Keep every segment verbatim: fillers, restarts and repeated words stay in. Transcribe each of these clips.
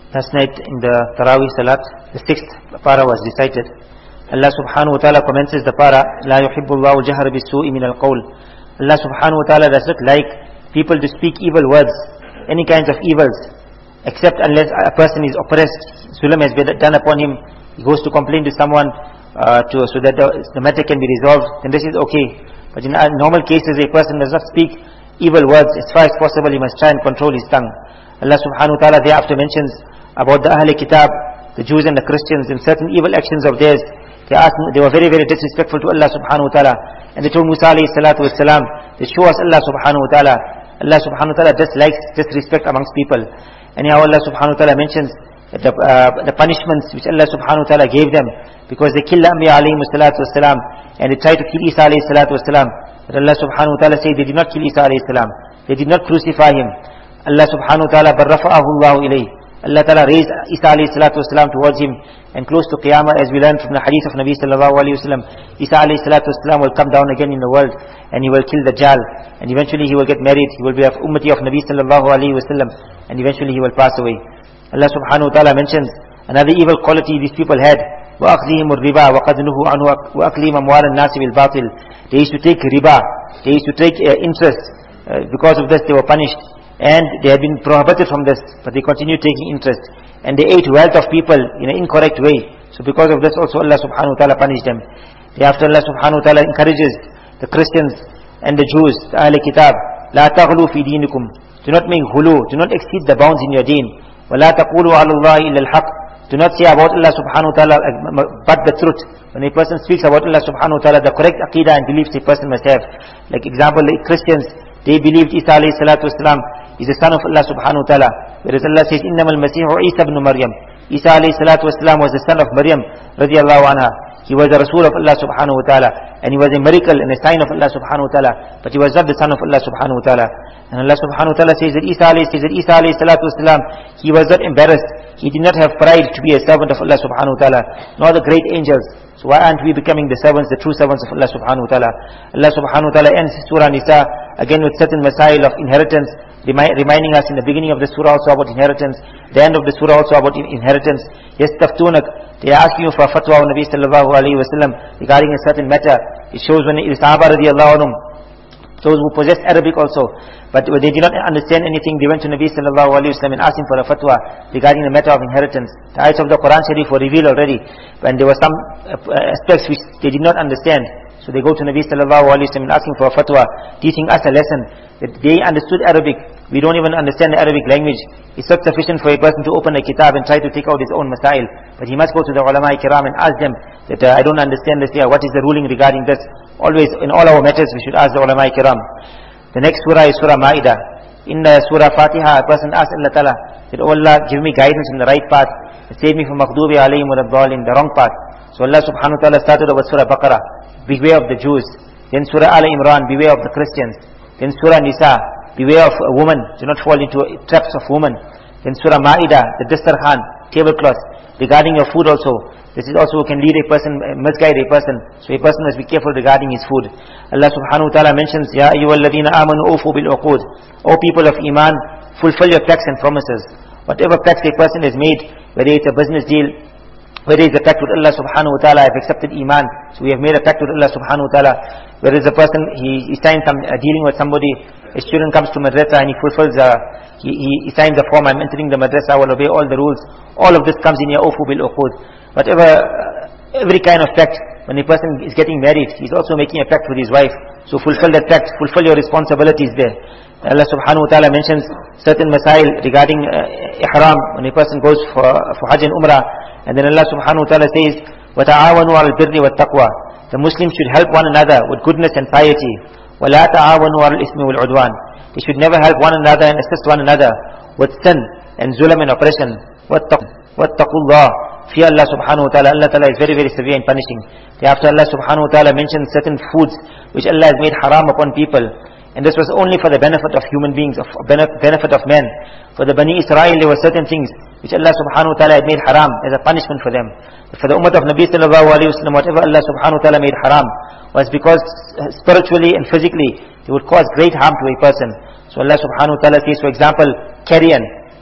Last night in the Taraweeh Salat, the sixth para was recited. Allah subhanahu wa ta'ala commences the para, La yuhibbu Allahu al-jahra bis-su'i min al-qawl. Allah subhanahu wa ta'ala does not like people to speak evil words, any kinds of evils, except unless a person is oppressed, zulm has been done upon him, he goes to complain to someone uh, to, so that the, the matter can be resolved, then this is okay. But in normal cases, a person does not speak evil words. As far as possible, he must try and control his tongue. Allah subhanahu wa ta'ala thereafter mentions about the Ahl Kitab, the Jews and the Christians, and certain evil actions of theirs. They asked, they were very, very disrespectful to Allah subhanahu wa ta'ala. And they told Musa alayhi salatu was salam, they show us Allah subhanahu wa ta'ala. Allah subhanahu wa ta'ala dislikes disrespect amongst people. And now Allah subhanahu wa ta'ala mentions that the, uh, the punishments which Allah subhanahu wa ta'ala gave them, because they killed Anbiya alayhi salatu was salam, and they tried to kill Isa alayhi salatu was salam. But Allah subhanahu wa ta'ala said they did not kill Isa alayhi salam. They did not crucify him. Allah subhanahu wa ta'ala, بَرْ رَفَعَهُ اللَّهُ إِلَيْهِ. Allah ta'ala raised Isa alayhi salatu wasalam towards him, and close to Qiyamah, as we learned from the hadith of Nabi sallallahu alayhi wasallam, Isa alayhi salatu wasalam will come down again in the world, and he will kill Dajjal, and eventually he will get married, he will be of ummati of Nabi sallallahu alayhi wasallam, and eventually he will pass away. Allah subhanahu wa ta'ala mentions another evil quality these people had, وَأَخْذِهِمُ الرِّبَى وَقَدْ نُهُوا عَنْهُ وَأَكْلِهِمْ أَمْوَالَ النَّاسِ بِالْبَاطِلِ. They used to take riba, they used to take uh, interest, uh, because of this they were punished. And they have been prohibited from this, but they continue taking interest. And they ate wealth of people in an incorrect way. So because of this also Allah subhanahu wa ta'ala punished them. Thereafter Allah subhanahu wa ta'ala encourages the Christians and the Jews, the Ahl Kitab, La taghlu fi dinikum. Do not make ghulu, do not exceed the bounds in your deen. Wa la taqulu ala Allahi illa al-haq. Do not say about Allah subhanahu wa ta'ala but the truth. When a person speaks about Allah subhanahu wa ta'ala, the correct aqidah and beliefs a person must have. Like example, the Christians, they believed Isa alayhi salatu wasalam is the son of Allah subhanahu wa ta'ala. Whereas Allah says, إِنَّمَا الْمَسِيحُ عِيسَى ibn Maryam. Isa alayhi salatu wasalam was the son of Maryam radiallahu anha. He was the Rasul of Allah subhanahu wa ta'ala. And he was a miracle and a sign of Allah subhanahu wa ta'ala. But he was not the son of Allah subhanahu wa ta'ala. And Allah subhanahu wa ta'ala says that Isa alayhi, says that Isa alayhi salatu wasalam, he was not embarrassed. He did not have pride to be a servant of Allah subhanahu wa ta'ala, nor the great angels. So why aren't we becoming the servants, the true servants of Allah subhanahu wa ta'ala? Allah subhanahu wa ta'ala ends Surah Nisa again with certain masail of inheritance, remi reminding us in the beginning of the surah also about inheritance, the end of the surah also about in inheritance. Yastaftunak, they are asking you for a fatwa of Nabi sallallahu alayhi wa sallam regarding a certain matter. It shows when the Sahaba radiallahu anhum, those who possessed Arabic also, but they did not understand anything, they went to Nabi sallallahu alayhi wa sallam and asked him for a fatwa regarding the matter of inheritance. The ayats of the Quran Sharif were revealed already, and there were some aspects which they did not understand. So they go to Nabi sallallahu alayhi wa sallam and asking for a fatwa, teaching us a lesson, that they understood Arabic. We don't even understand the Arabic language. It's not sufficient for a person to open a kitab and try to take out his own masail. But he must go to the ulama kiram and ask them that uh, I don't understand this here, what is the ruling regarding this? Always, in all our matters, we should ask the ulama kiram. The next surah is Surah Ma'idah. In the Surah Fatiha, a person asks Allah Ta'ala that, oh Allah, give me guidance in the right path, save me from maghdubi alayhim wa the wrong path. So Allah subhanahu wa ta'ala started with Surah Baqarah, beware of the Jews. Then Surah Al Imran, beware of the Christians. Then Surah Nisa, beware of a woman, do not fall into traps of women. Then Surah Ma'idah, the Dastarkhan, tablecloth. Regarding your food also, this is also can lead a person, misguide a person. So a person must be careful regarding his food. Allah subhanahu wa ta'ala mentions, Ya ayyuhalladhina amanu ufu bil uqud. O people of Iman, fulfill your pacts and promises. Whatever pact a person has made, whether it's a business deal, whether it's a pact with Allah subhanahu wa ta'ala, I have accepted Iman, so we have made a pact with Allah subhanahu wa ta'ala. Whereas a person, he, he signs some, uh, dealing with somebody, a student comes to madrasa and he fulfills, uh, he, he, he signs a form, I'm entering the madrasa, I will obey all the rules. All of this comes in your ufu bil uqud. Whatever, uh, every kind of pact, when a person is getting married, he's also making a pact with his wife. So fulfill that pact, fulfill your responsibilities there. Allah subhanahu wa ta'ala mentions certain masail regarding uh, ihram, when a person goes for, for Hajj and Umrah. And then Allah subhanahu wa ta'ala says, وَتَعَاوَنُوا عَلَى الْبِرِّ وَالتَّقْوَى. The Muslims should help one another with goodness and piety. وَلَا تَعَاوَنُوا عَلَى الْإِثْمِ وَالْعُدْوَانِ. They should never help one another and assist one another with sin and zulm and oppression. وَاتَّقُوا اللَّهِ. Fear Allah subhanahu wa ta'ala. Allah ta'ala is very very severe in punishing. Thereafter Allah subhanahu wa ta'ala mentions certain foods which Allah has made haram upon people. And this was only for the benefit of human beings, of benefit of men. For the Bani Israel, there were certain things which Allah subhanahu wa ta'ala had made haram as a punishment for them. For the ummah of Nabi sallallahu alayhi wa sallam, whatever Allah subhanahu wa ta'ala made haram was because spiritually and physically they would cause great harm to a person. So Allah subhanahu wa ta'ala says, for example, carrion.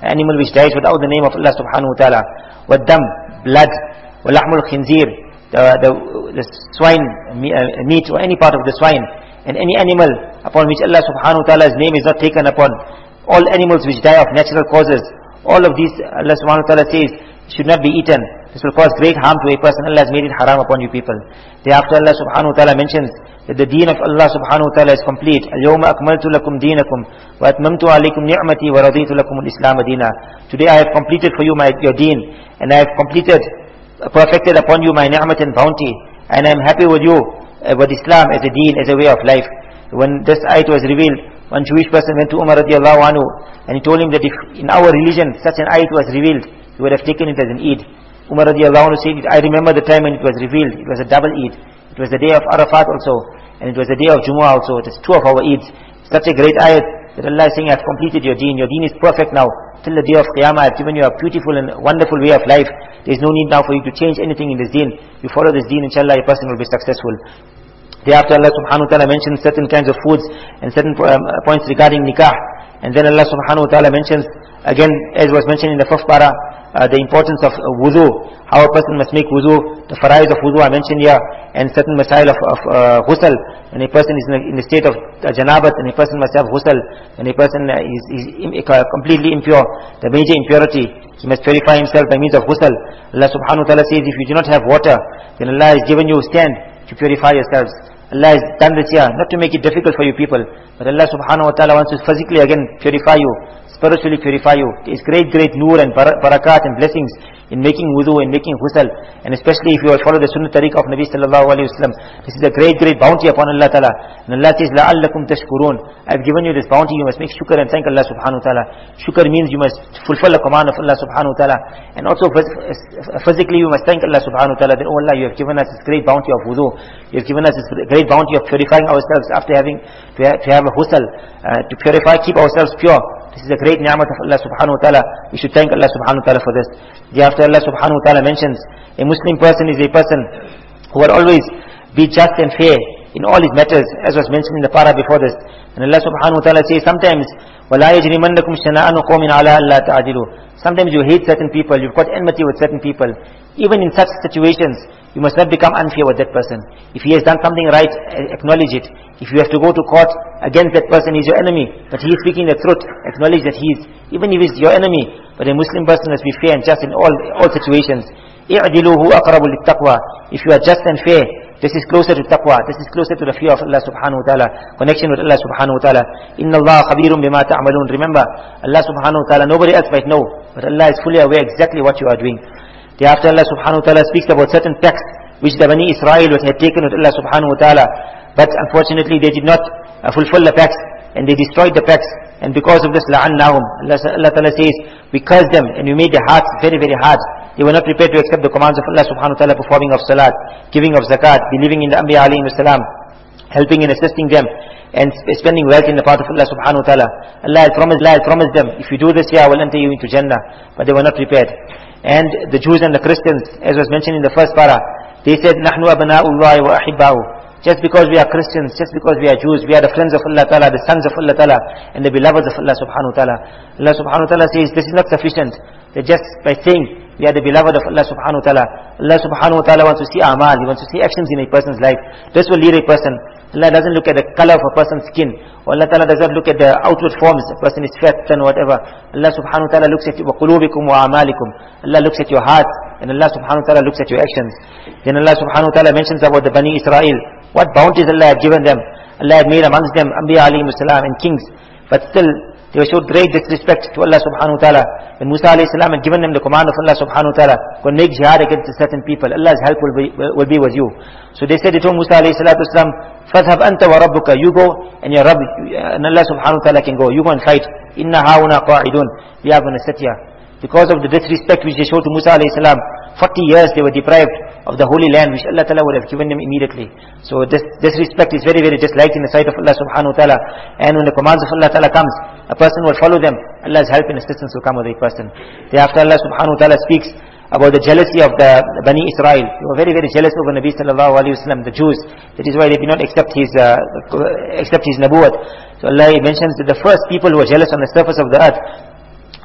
animal which dies without the name of Allah subhanahu wa ta'ala. Waddam, blood. Walahmul khinzir, the, the, the swine meat or any part of the swine. And any animal upon which Allah subhanahu wa ta'ala's name is not taken upon. All animals which die of natural causes. All of these, Allah subhanahu wa ta'ala says, should not be eaten. This will cause great harm to a person. Allah has made it haram upon you people. Thereafter Allah subhanahu wa ta'ala mentions that the deen of Allah subhanahu wa ta'ala is complete. Al-yawma akmaltu lakum deenakum wa atmamtu alaykum ni'mati wa raditu lakum al-islam deena. Today I have completed for you my, your deen, and I have completed, perfected upon you my ni'mat and bounty, and I am happy with you, uh, with Islam as a deen, as a way of life. When this ayat was revealed, one Jewish person went to Umar radiallahu anhu, and he told him that if in our religion such an ayat was revealed, he would have taken it as an Eid. Umar radiallahu anhu said, I remember the time when it was revealed, it was a double Eid. It was the day of Arafat also, and it was the day of Jumu'ah also. It is two of our Eids. Such a great ayat that Allah is saying, I have completed your deen. Your deen is perfect now. Till the day of Qiyamah, I have given you a beautiful and wonderful way of life. There is no need now for you to change anything in this deen. You follow this deen, inshallah, a person will be successful. Thereafter Allah subhanahu wa ta'ala mentions certain kinds of foods and certain um, points regarding nikah. And then Allah subhanahu wa ta'ala mentions, again, as was mentioned in the fifth para, uh, the importance of uh, wudu, how a person must make wudu, the faraiz of wudu are mentioned here, and certain masail of, of uh, ghusl, and a person is in, a, in the state of uh, janabat, and a person must have ghusl, and a person uh, is, is im, uh, completely impure, the major impurity, he must purify himself by means of ghusl. Allah subhanahu wa ta'ala says, if you do not have water, then Allah has given you stand to purify yourselves. Allah has done this here, not to make it difficult for you people, but Allah subhanahu wa ta'ala wants to physically again purify you, spiritually purify you. There is great, great nur and barakat and blessings in making wudu and making ghusl, and especially if you will follow the sunnah tariq of Nabi sallallahu alayhi wa sallam. This is a great, great bounty upon Allah ta'ala. And Allah says, لَعَلَّكُمْ تَشْكُرُونَ, I have given you this bounty, you must make shukr and thank Allah subhanahu wa ta'ala. Shukr means you must fulfill the command of Allah subhanahu wa ta'ala, and also physically you must thank Allah subhanahu wa ta'ala, that, oh Allah, you have given us this great bounty of wudu, you have given us this great bounty of purifying ourselves after having, to have, to have a ghusl, uh, to purify, keep ourselves pure. This is a great ni'mat of Allah subhanahu wa ta'ala. We should thank Allah subhanahu wa ta'ala for this. Thereafter Allah subhanahu wa ta'ala mentions, a Muslim person is a person who will always be just and fair in all his matters, as was mentioned in the para before this. And Allah subhanahu wa ta'ala says, sometimes, وَلَا يَجْرِمَنَّكُمْ شَنَاءً قَوْمٍ عَلَىٰ أَلَّا تَعْدِلُوا. Sometimes you hate certain people, you've got enmity with certain people. Even in such situations, you must not become unfair with that person. If he has done something right, acknowledge it. If you have to go to court against that person, he's your enemy, but he is speaking the truth, acknowledge that he is, even if he's your enemy, but a Muslim person must be fair and just in all all situations. اِعْدِلُوا هُوَ أَقْرَبُ لِلتَّقْوَى. If you are just and fair, this is closer to taqwa, this is closer to the fear of Allah subhanahu wa ta'ala, connection with Allah subhanahu wa ta'ala. إِنَّ اللَّهَ خَبِيرٌ بِمَا تَعْمَلُونَ. Remember, Allah subhanahu wa ta'ala, nobody else might know, but Allah is fully aware exactly what you are doing. Thereafter Allah subhanahu wa ta'ala speaks about certain pacts which the Bani Israel had taken with Allah subhanahu wa ta'ala, but unfortunately they did not uh, fulfill the pacts, and they destroyed the pacts, and because of this la'annahum, Allah, Allah ta'ala says, we cursed them and we made their hearts very very hard. They were not prepared to accept the commands of Allah subhanahu wa ta'ala, performing of salat, giving of zakat, believing in the Anbiya alayhi salam, helping and assisting them, and spending wealth in the path of Allah subhanahu wa ta'ala. Allah has promised, Allah has promised them, if you do this here, I will enter you into Jannah, but they were not prepared. And the Jews and the Christians, as was mentioned in the first para, they said, نَحْنُ أَبْنَاءُ اللَّهِ وَأَحِبَّاهُ. Just because we are Christians, just because we are Jews, we are the friends of Allah ta'ala, the sons of Allah ta'ala, and the beloveds of Allah subhanahu wa ta'ala. Allah subhanahu wa ta'ala says, this is not sufficient. That just by saying, we are the beloved of Allah subhanahu wa ta'ala, Allah subhanahu wa ta'ala wants to see amal, He wants to see actions in a person's life. This will lead a person. Allah doesn't look at the color of a person's skin, or Allah ta'ala does not look at the outward forms, a person is fat and whatever. Allah subhanahu wa ta'ala looks at وَقُلُوبِكُمْ وَأَعْمَالِكُمْ. Allah looks at your heart, and Allah subhanahu wa ta'ala looks at your actions. Then Allah subhanahu wa ta'ala mentions about the Bani Israel, what bounties Allah had given them. Allah had made amongst them Anbiya alayhi salam and kings, but still they showed great disrespect to Allah subhanahu wa ta'ala. When Musa alayhi salam had given them the command of Allah subhanahu wa ta'ala, go and make jihad against certain people, Allah's help will be, will be with you. So they said, they told Musa alayhi salatu wasalam, فَذْهَبْ أَنْتَ وَرَبُّكَ. You go and your Rabb, and Allah subhanahu wa ta'ala can go. You go and fight. إِنَّا هَاهُنَا قَاعِدُونَ. We are going to sit here. Because of the disrespect which they showed to Musa alayhi salam, forty years they were deprived of the holy land which Allah ta'ala would have given them immediately. So this disrespect is very very disliked in the sight of Allah subhanahu wa ta'ala. And when the commands of Allah ta'ala comes, a person will follow them, Allah's help and assistance will come with a person. Thereafter Allah subhanahu wa ta'ala speaks about the jealousy of the Bani Israel. They were very very jealous over Nabi sallallahu alayhi wa sallam, the Jews. That is why they did not accept his uh, accept his nabuwat. So Allah mentions that the first people who were jealous on the surface of the earth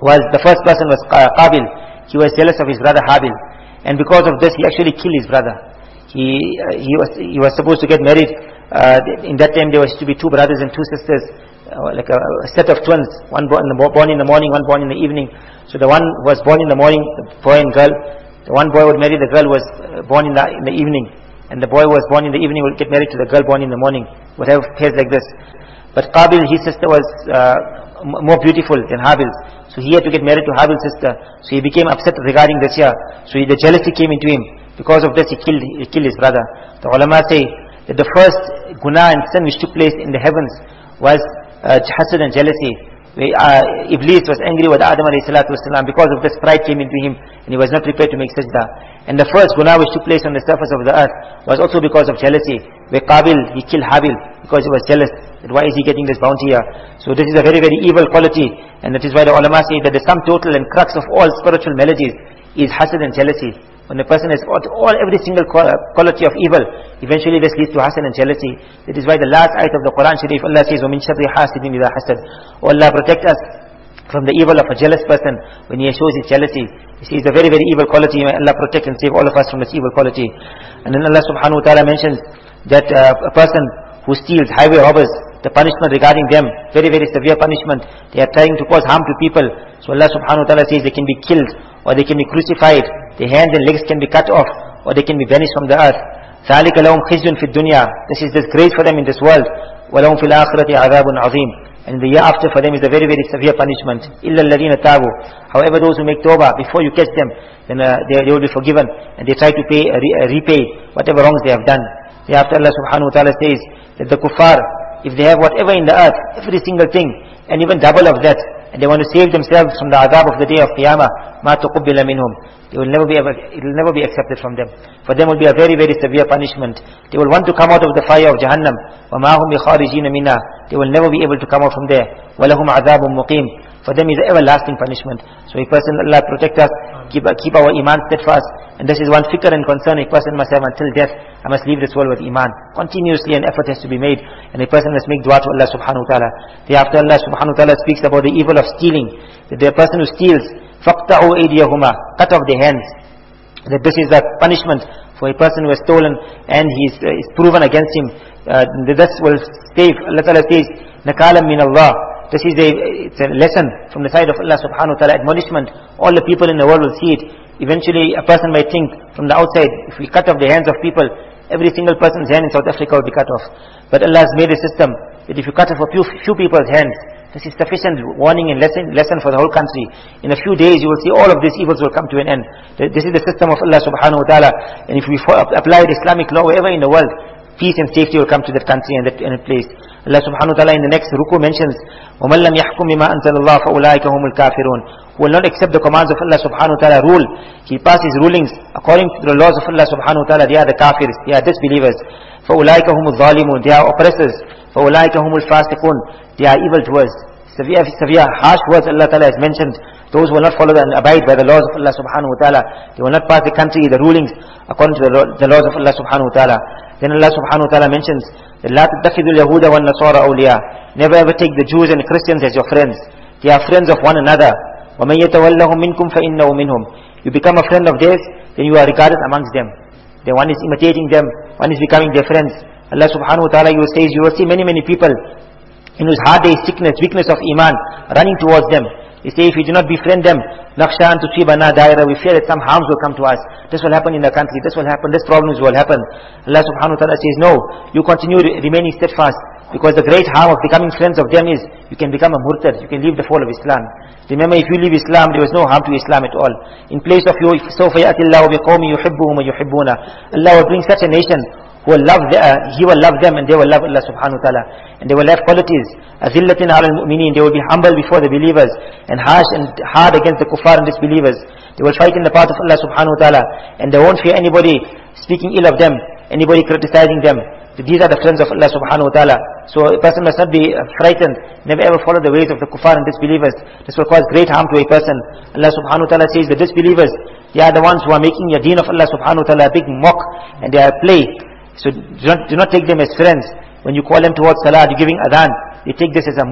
was the first person was Qabil. He was jealous of his brother Habil, and because of this he actually killed his brother. He uh, he was he was supposed to get married. Uh, in that time there was to be two brothers and two sisters, uh, like a, a set of twins, one born in, the, born in the morning, one born in the evening. So the one was born in the morning, the boy and girl. The one boy would marry the girl was uh, born in the in the evening, and the boy was born in the evening would get married to the girl born in the morning. Would have pairs like this. But Qabil, his sister was uh, m- more beautiful than Habil's. So he had to get married to Habil's sister. So he became upset regarding this year. So he, the jealousy came into him. Because of this he killed, he killed his brother. The ulama say that the first guna and sin which took place in the heavens was uh, hasad and jealousy. Where, uh, Iblis was angry with Adam alayhi salatu wasalam. Because of this pride came into him and he was not prepared to make sajda. And the first guna which took place on the surface of the earth was also because of jealousy. Where Qabil, he killed Habil because he was jealous. That why is he getting this bounty here? So this is a very, very evil quality. And that is why the ulama say that the sum total and crux of all spiritual maladies is hasad and jealousy. When a person has all, all every single quality of evil, eventually this leads to hasad and jealousy. That is why the last ayat of the Quran Sharif, Allah says, وَمِن شَرِّ حَاسِدٍ إِذَا حَسَدٍ. Oh Allah, protect us from the evil of a jealous person when he shows his jealousy. You see, it's a very, very evil quality. May Allah protect and save all of us from this evil quality. And then Allah subhanahu wa ta'ala mentions that uh, a person who steals, highway robbers, the punishment regarding them, very, very severe punishment. They are trying to cause harm to people. So Allah subhanahu wa ta'ala says they can be killed, or they can be crucified, their hands and legs can be cut off, or they can be banished from the earth. ذَلِكَ لَهُمْ خِزْيٌ فِي الدُّنْيَا. This is disgrace for them in this world. وَلَهُمْ فِي الْآخِرَةِ عَذَابٌ عَظِيمٌ. And the year after for them is a very, very severe punishment. إِلَّا الَّذِينَ تَابُوا. However, those who make tawbah, before you catch them, then uh, they, they will be forgiven, and they try to pay, uh, re, uh, repay whatever wrongs they have done. Thereafter Allah subhanahu wa ta'ala says that the kuffar, if they have whatever in the earth, every single thing, and even double of that, and they want to save themselves from the adab of the day of Qiyamah, مَا تُقُبِّلَ مِنْهُمْ. They will never be ever, it will never be accepted from them. For them will be a very, very severe punishment. They will want to come out of the fire of Jahannam. وَمَا هُمْ بِخَارِجِينَ مِنَّا. They will never be able to come out from there. وَلَهُمْ عَذَابٌ مُقِيمٌ. For them is an everlasting punishment. So a person, Allah protect us, keep, keep our iman steadfast. And this is one fikr and concern a person must have until death. I must leave this world with iman. Continuously an effort has to be made. And a person must make dua to Allah subhanahu wa ta'ala. Thereafter Allah subhanahu wa ta'ala speaks about the evil of stealing. That the person who steals, فَقْتَعُوا أَيْدِيَهُمَا. Cut off their hands. That this is a punishment for a person who has stolen and he is, uh, is proven against him. Uh, this will save. Allah ta'ala says, نَكَالًا مِنَ اللَّهِ. This is a, it's a lesson from the side of Allah subhanahu wa ta'ala, admonishment. All the people in the world will see it. Eventually a person might think from the outside, if we cut off the hands of people, every single person's hand in South Africa will be cut off. But Allah has made a system that if you cut off a few, few people's hands, this is sufficient warning and lesson, lesson for the whole country. In a few days you will see all of these evils will come to an end. This is the system of Allah subhanahu wa ta'ala. And if we apply Islamic law wherever in the world, peace and safety will come to that country and that, and that place. Allah subhanahu wa ta'ala in the next ruku mentions, وَمَنْ لَمْ يَحْكُمْ بِمَا أَنزَلَ اللَّهُ فَأُولَٰئِكَ هُمُ الْكَافِرُونَ. Who will not accept the commands of Allah subhanahu wa ta'ala, rule, he passes rulings according to the laws of Allah subhanahu wa ta'ala, they are the kafirs, they are disbelievers. فَأُولَٰئِكَ هُمُ الظَّالِمُونَ. They are oppressors. فَأُولَٰئِكَ هُمُ الْفَاسِقُونَ. They are evildoers. Severe, severe, harsh words Allah ta'ala has mentioned. Those who will not follow and abide by the laws of Allah subhanahu wa ta'ala, they will not pass the country, the rulings according to the, the laws of Allah subhanahu wa ta'ala. Then Allah subhanahu wa ta'ala mentions that لَا تَتَّخِذُوا الْيَهُودَ وَالنَّصَارَ أَوْلِيَاءَ. Never ever take the Jews and the Christians as your friends. They are friends of one another. وَمَنْ يَتَوَلَّهُمْ مِنْكُمْ فَإِنَّهُ مِنْهُمْ. You become a friend of theirs, then you are regarded amongst them. Then one is imitating them, one is becoming their friends. Allah subhanahu wa ta'ala, you will say, you will see many, many people in whose heart there is sickness, weakness of iman, running towards them. They say, if we do not befriend them, نَخْشَىٰ أَن تُصِيبَنَا دَائِرَةٌ. We fear that some harms will come to us. This will happen in the country, this will happen, this problems will happen. Allah subhanahu wa ta'ala says, no, you continue remaining steadfast. Because the great harm of becoming friends of them is, you can become a murtad, you can leave the fold of Islam. Remember, if you leave Islam, there was no harm to Islam at all. In place of you, سَوْفَ يَأْتِ اللَّهُ بِقَوْمٍ يُحِبُّهُمْ وَيُحِبُّونَ. Allah will bring such a nation who will love the, uh, He will love them and they will love Allah subhanahu wa ta'ala. And they will have qualities. أَذِلَّةٍ عَلَى الْمُؤْمِنِينَ. They will be humble before the believers and harsh and hard against the kuffar and disbelievers. They will fight in the path of Allah subhanahu wa ta'ala. And they won't fear anybody speaking ill of them, anybody criticizing them. These are the friends of Allah subhanahu wa ta'ala. So a person must not be frightened. Never ever follow the ways of the kuffar and disbelievers. This will cause great harm to a person. Allah subhanahu wa ta'ala says the disbelievers, they are the ones who are making your deen of Allah subhanahu wa ta'ala a big mock and they are play. So do not, do not take them as friends. When you call them towards salah, you're giving adhan, they take this as a mock.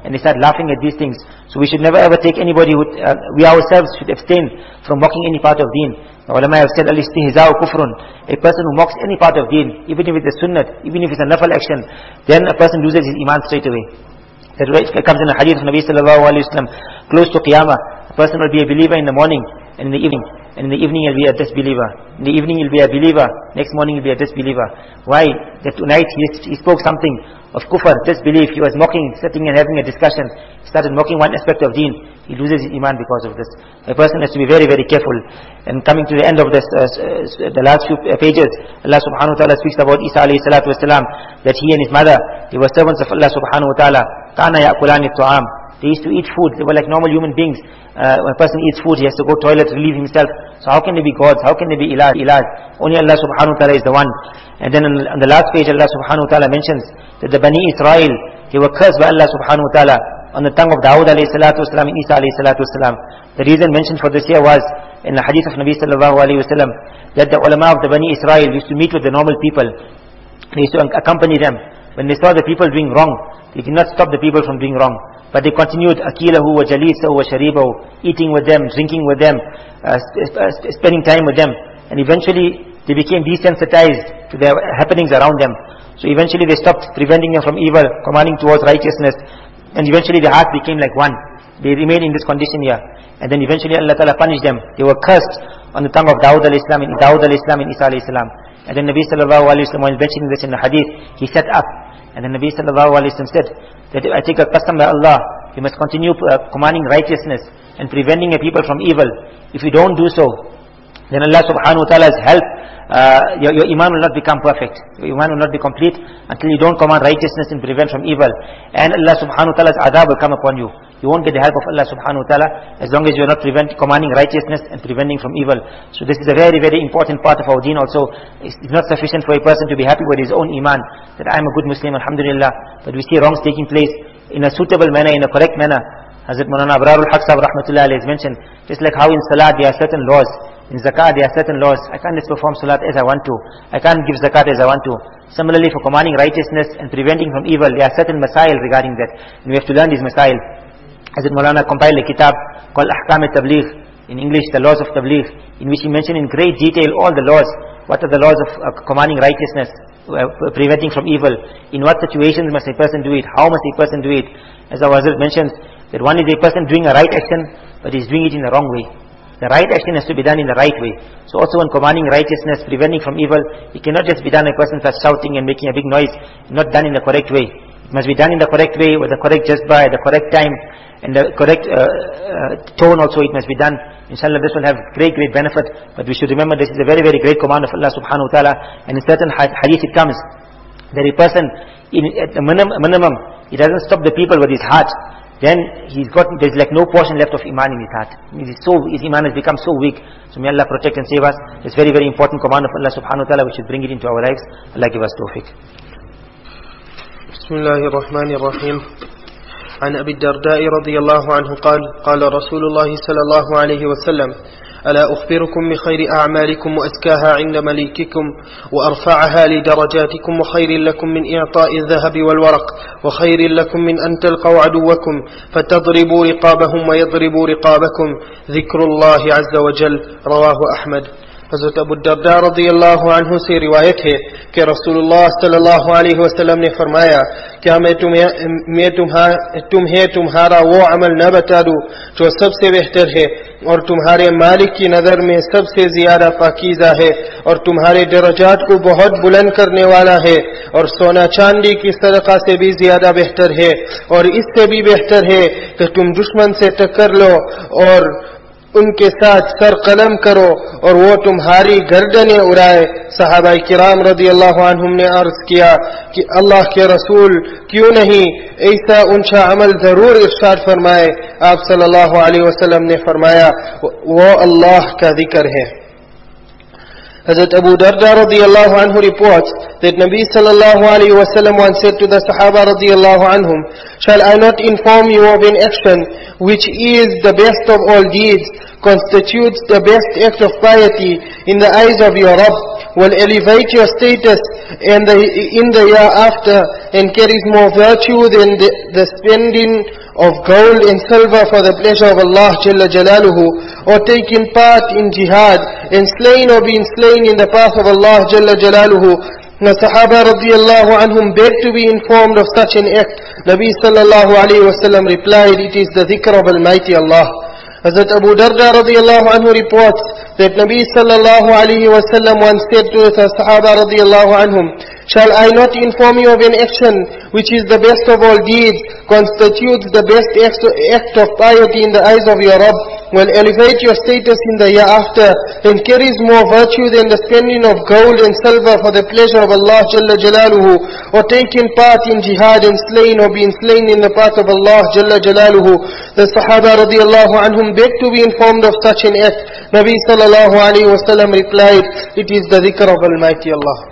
and they start laughing at these things. So we should never ever take anybody who, uh, we ourselves should abstain from mocking any part of deen. The ulama have said, al-istihza'u kufrun. A person who mocks any part of deen, even if it's a sunnah, even if it's a nafal action, then a person loses his iman straight away. That comes in a hadith of Nabi sallallahu alayhi wa sallam, close to Qiyamah, a person will be a believer in the morning and in the evening. And in the evening he'll be a disbeliever. In the evening he'll be a believer. Next morning he'll be a disbeliever. Why? That tonight he, he spoke something of kufr, disbelief. He was mocking, sitting and having a discussion. He started mocking one aspect of deen. He loses his iman because of this. A person has to be very, very careful. And coming to the end of this, uh, uh, the last few pages, Allah subhanahu wa ta'ala speaks about Isa alayhi salatu wasalam, that he and his mother, they were servants of Allah subhanahu wa ta'ala. Kana ya'kulani at-ta'am. They used to eat food. They were like normal human beings. Uh, when a person eats food, he has to go toilet, relieve himself. So how can they be gods? How can they be ilaj? ilaj? Only Allah subhanahu wa ta'ala is the one. And then on, on the last page, Allah subhanahu wa ta'ala mentions that the Bani Israel, they were cursed by Allah subhanahu wa ta'ala on the tongue of Dawud alayhi salatu wasalam and Isa alayhi salatu wasalam. The reason mentioned for this here was in the hadith of Nabi sallallahu alayhi wasallam, that the ulama of the Bani Israel used to meet with the normal people. They used to accompany them. When they saw the people doing wrong, they did not stop the people from doing wrong, but they continued akilahu wa jalisahu wa sharibahu, eating with them, drinking with them, uh, sp- sp- spending time with them, and eventually they became desensitized to the happenings around them. So eventually they stopped preventing them from evil, commanding towards righteousness, and eventually their hearts became like one. They remained in this condition here, and then eventually Allah Ta'ala punished them. They were cursed on the tongue of Dawud alayhi salam and Dawud alayhi salam and Isa alayhi salam. And then Nabi sallallahu alayhi wa sallam, while mentioning this in the hadith, he sat up, and then Nabi sallallahu alayhi wa sallam said that I take a custom by Allah, we must continue uh, commanding righteousness and preventing a people from evil. If you don't do so, then Allah subhanahu wa ta'ala's help, uh, your, your iman will not become perfect. Your iman will not be complete until you don't command righteousness and prevent from evil. And Allah subhanahu wa ta'ala's adab will come upon you. You won't get the help of Allah subhanahu wa ta'ala as long as you are not prevent, commanding righteousness and preventing from evil. So this is a very, very important part of our deen also. It's not sufficient for a person to be happy with his own iman, that I am a good Muslim, alhamdulillah, but we see wrongs taking place in a suitable manner, in a correct manner. Hazrat Maulana Abrarul Haq Sahib rahmatullah alayhi has mentioned, just like how in salat there are certain laws, in zakat there are certain laws. I can't just perform salat as I want to. I can't give zakat as I want to. Similarly, for commanding righteousness and preventing from evil, there are certain masail regarding that. And we have to learn these masail. Hazrat Maulana compiled a kitab called Ahkam al-Tabligh, in English, the laws of Tabligh, in which he mentioned in great detail all the laws. What are the laws of uh, commanding righteousness, uh, preventing from evil? In what situations must a person do it? How must a person do it? As our Hazrat mentions, that one is a person doing a right action, but he's doing it in the wrong way. The right action has to be done in the right way. So also when commanding righteousness, preventing from evil, it cannot just be done a person starts shouting and making a big noise, not done in the correct way. It must be done in the correct way, with the correct jazba, at the correct time, and the correct uh, uh, tone also it must be done. Inshallah, this will have great, great benefit. But we should remember this is a very, very great command of Allah subhanahu wa ta'ala. And in certain hadith it comes that a person, in, at the minimum, minimum, he doesn't stop the people with his heart, then he's got, there's like no portion left of iman in his heart. He's so, his iman has become so weak. So may Allah protect and save us. It's very, very important command of Allah subhanahu wa ta'ala. We should bring it into our lives. Allah give us tawfiq. Bismillahirrahmanirrahim. عن أبي الدرداء رضي الله عنه قال قال رسول الله صلى الله عليه وسلم ألا أخبركم بخير أعمالكم وأزكاها عند مليككم وأرفعها لدرجاتكم وخير لكم من إعطاء الذهب والورق وخير لكم من أن تلقوا عدوكم فتضربوا رقابهم ويضربوا رقابكم ذكر الله عز وجل رواه أحمد. حضرت ابو الدرداء رضی اللہ عنہ سے روایت ہے کہ رسول اللہ صلی اللہ علیہ وسلم نے فرمایا کیا میں تمہیں میں تمہیں تمہارا وہ عمل نہ بتا دوں جو سب سے بہتر ہے اور تمہارے مالک کی نظر میں سب سے زیادہ پاکیزہ ہے اور تمہارے درجات کو بہت بلند کرنے والا ہے اور سونا چاندی کی صدقہ سے بھی زیادہ بہتر ہے اور اس سے بھی بہتر ہے کہ تم دشمن سے ٹکر لو اور ان کے ساتھ سر قلم کرو اور وہ تمہاری گردنیں اڑائے. صحابہ کرام رضی اللہ عنہم نے عرض کیا کہ اللہ کے رسول کیوں نہیں ایسا اونچا عمل ضرور ارشاد فرمائے. آپ صلی اللہ علیہ وسلم نے فرمایا وہ اللہ کا ذکر ہے. Hazrat Abu Darda radiyallahu anhu reports that Nabi sallallahu alayhi wa sallam once said to the Sahaba radiyallahu anhum, shall I not inform you of an action which is the best of all deeds, constitutes the best act of piety in the eyes of your Rabb, will elevate your status in the, in the year after and carries more virtue than the, the spending of gold and silver for the pleasure of Allah Jalla Jalaluhu, or taking part in jihad and slain or being slain in the path of Allah Jalla Jalaluhu. The Sahaba radiallahu anhum begged to be informed of such an act. Nabi sallallahu alayhi wa sallam replied, it is the dhikr of Almighty Allah. Hazrat Abu Darda radiallahu anhu reports that Nabi sallallahu alayhi wa sallam once said to the Sahaba radiallahu anhum, shall I not inform you of an action which is the best of all deeds, constitutes the best act of piety in the eyes of your Rabb, will elevate your status in the year after, and carries more virtue than the spending of gold and silver for the pleasure of Allah Jalla Jalaluhu, or taking part in jihad and slain or being slain in the path of Allah Jalla Jalaluhu. The Sahaba radiallahu anhum begged to be informed of such an act. Nabi sallallahu alayhi wa sallam replied, it is the dhikr of Almighty Allah.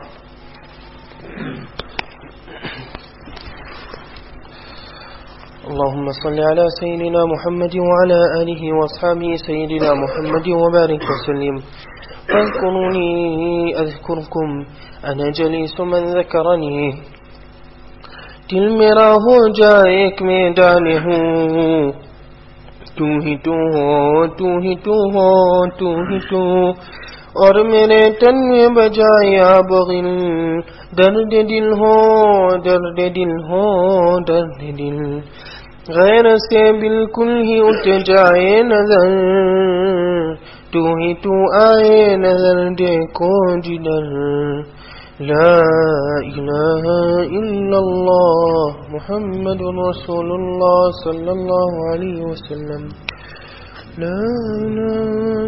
اللهم صل على سيدنا محمد وعلى آله وأصحابه سيدنا محمد وبارك وسلم. فاذكروني أذكركم أنا جليس من ذكرني. दिल मेरा हो जाए एक मैदान हूँ, तू ही तू हो, तू ही तू हो, तू ही तू, और मेरे तन में बजाया बगिल, दर्द दिल हो, दर्द दिल हो, दर्द दिल, गैर से बिल्कुल ही उठ जाए नजर, तू ही तू आए नजर देखो जिधर. ला इलाहा इल्लल्लाह मुहम्मदुर रसूलुल्लाह सल्लल्लाहु अलैहि वसल्लम. ला इलाहा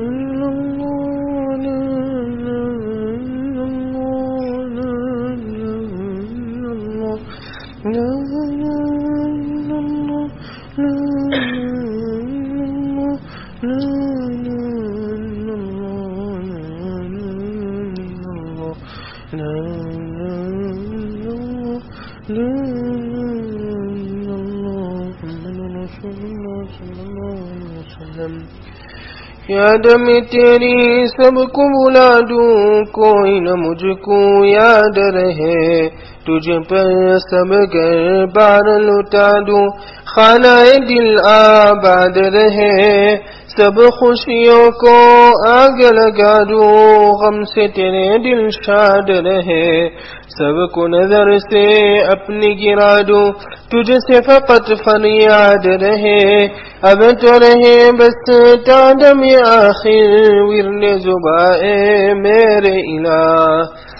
याद में तेरी सबको बुला दूं, कोई न मुझको याद रहे, तुझ पर सब घर बार लुटा दूं, खानाए दिल आबाद रहे, सब खुशियों को आग लगा दूं, गम से तेरे दिल शाद रहे, सबको नजर से अपनी गिरा दूं, तुझसे फकत फरियाद रहे, अब तो रहे बस तादम आखिर विरने जुबाए मेरे इलाह.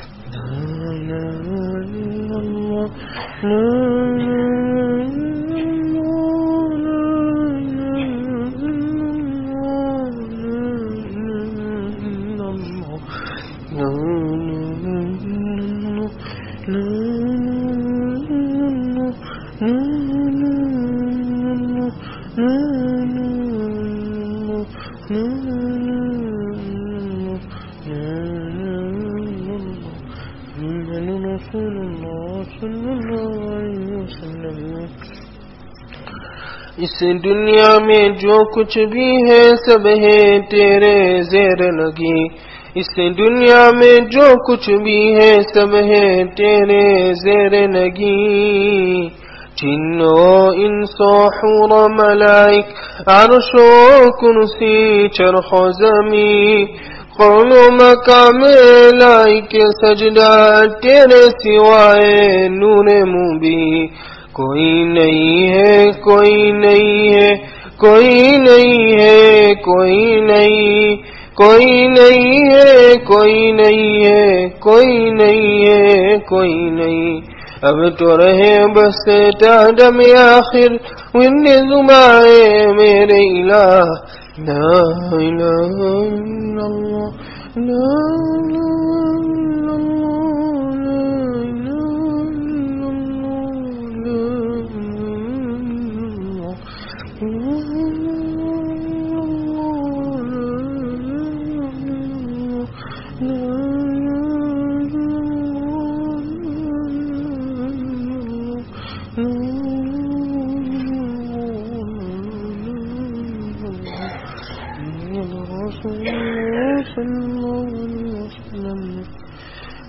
इस दुनिया में जो कुछ भी है सब है तेरे ज़ेर लगी, इस दुनिया में जो कुछ भी है सब है तेरे ज़ेर लगी. जिन्नो इंसो हूर मलाइक अर्शो कुर्सी चरखो ज़मी, कौनो मकाम लाइक सजदा तेरे सिवाए नूरे मुबी. कोई नहीं है, कोई नहीं है, कोई नहीं है, कोई नहीं, कोई नहीं है, कोई नहीं है, कोई नहीं है, कोई नहीं. अब तो रहे बस तादम आखिर विन्ने जुबाए मेरे इलाह. ला इलाहा इल्लल्लाह, ला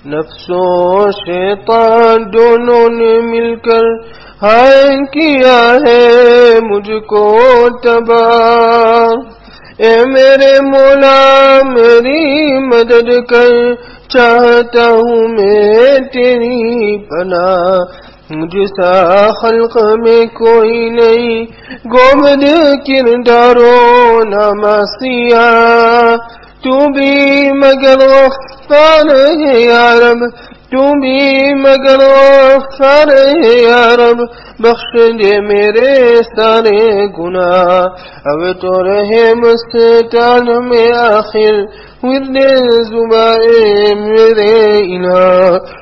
नफ्स और शैतान दोनों ने मिलकर हाय किया है मुझको तबाह। ए मेरे मौला मेरी मदद कर, चाहता हूँ मैं तेरी पनाह। मुझसा खल्क में कोई नहीं, गोबद किरदारों नामासिया। तू भी मगर गफ्फार है या रब, तू भी मगर गफ्फार है या रब। बख्श दे मेरे सारे गुनाह, अब तो रहे मस्तान में आखिर विर्द जुबाए मेरे इलाह।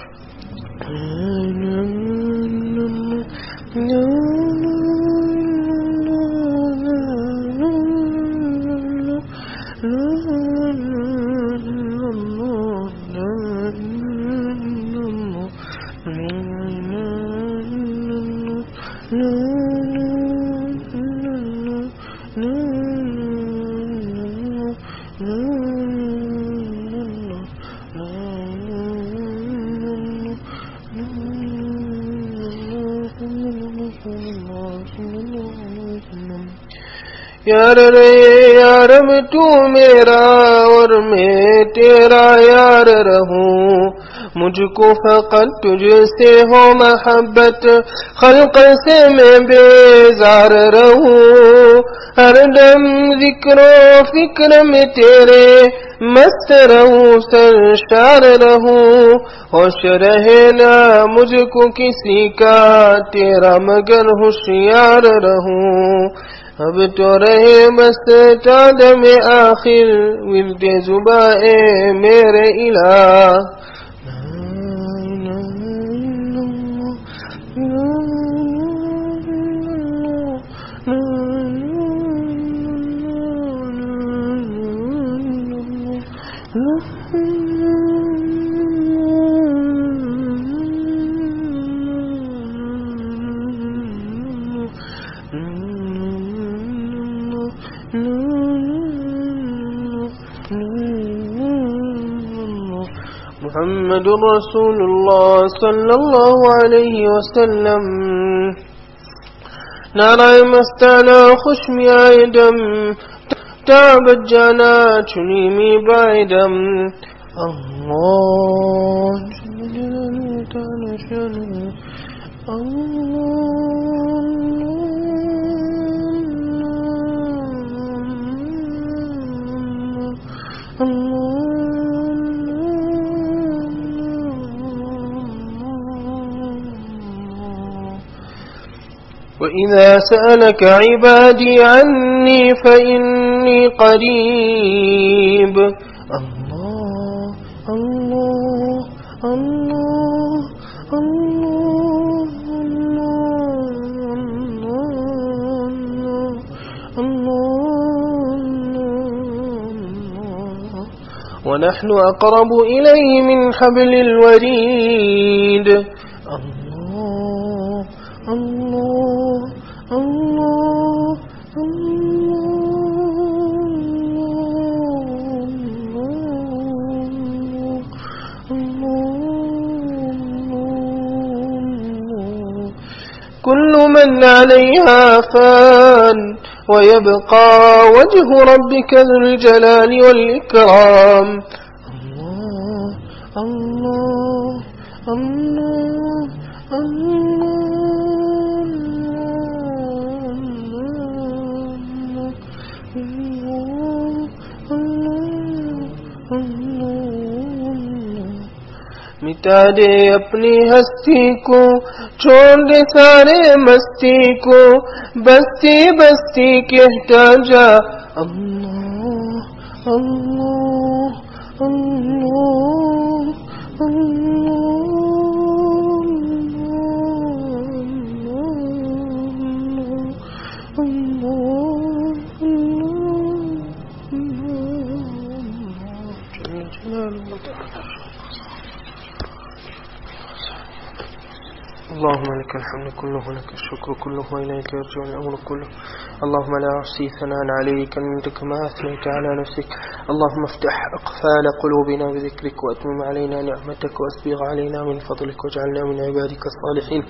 यार रे यारब तू मेरा और मैं तेरा यार रहूं। मुझको फकत तुझसे हो मोहब्बत, खल्क से मैं बेजार रहूं। हरदम जिक्रो फिक्र में तेरे मस्त रहूं, सरशार रहूं। होश रहे ना मुझको किसी का, तेरा मगर होशियार रहूं। अब तो रहे मस्ताद में आखिर विर्द जुबाए मेरे इलाह। मुहम्मदुर रसूलुल्लाह सल्लल्लाहु अलैहि वसल्लम। नाराए मस्ताना खुशमियाए दम, ताबत जाना चुनी में बायदम। अल्लाह وإذا سألك عبادي عني فإني قريب. الله الله الله الله الله الله. ونحن أقرب إليه من حبل الوريد. الله الله الله الله. كل من عليها فان ويبقى وجه ربك ذو الجلال والإكرام. الله الله الله الله. मिटा दे अपनी हस्ती को, छोड़ दे सारे मस्ती को, बस्ती बस्ती कहता जा अल्लाह अल्लाह अल्लाह اللهم لك الحمد كله ولك الشكر كله وإليك يرجع الأمر كله اللهم لا أحصي ثناء عليك أنت كما أثنيت على نفسك. اللهم افتح أقفال قلوبنا بذكرك وأتمم علينا نعمتك وأسبغ علينا من فضلك واجعلنا من عبادك الصالحين.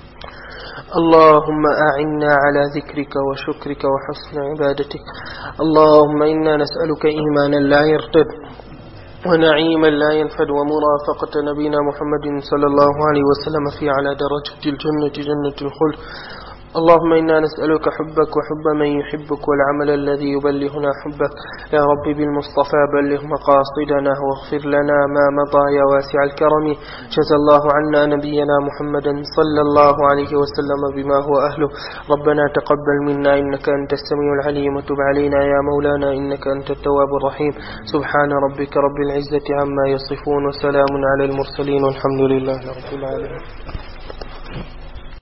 اللهم أعنا على ذكرك وشكرك وحسن عبادتك. اللهم إنا نسألك إيمانا لا يرتد ونعيما لا ينفد ومرافقة نبينا محمد صلى الله عليه وسلم في على درجة الجنة جنة الخلد. اللهم إنا نسألك حبك وحب من يحبك والعمل الذي يبلغنا حبك. يا رب بالمصطفى بلغ مقاصدنا واغفر لنا ما مضى يا واسع الكرم. جزى الله عنا نبينا محمدا صلى الله عليه وسلم بما هو أهله. ربنا تقبل منا إنك أنت السميع العليم وتب علينا يا مولانا إنك أنت التواب الرحيم. سبحان ربك رب العزة عما يصفون وسلام على المرسلين والحمد لله رب العالمين.